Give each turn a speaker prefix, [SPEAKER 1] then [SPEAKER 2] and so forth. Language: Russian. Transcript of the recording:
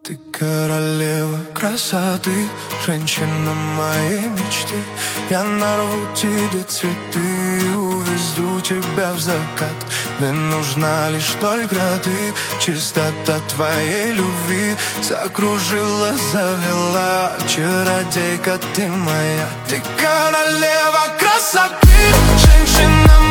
[SPEAKER 1] Ты королева красоты, женщина моей мечты. Я нарву тебе цветы и увезу тебя в закат. Мне нужна лишь только ты, чистота твоей любви закружила, завела, чародейка ты моя. Ты королева красоты, женщина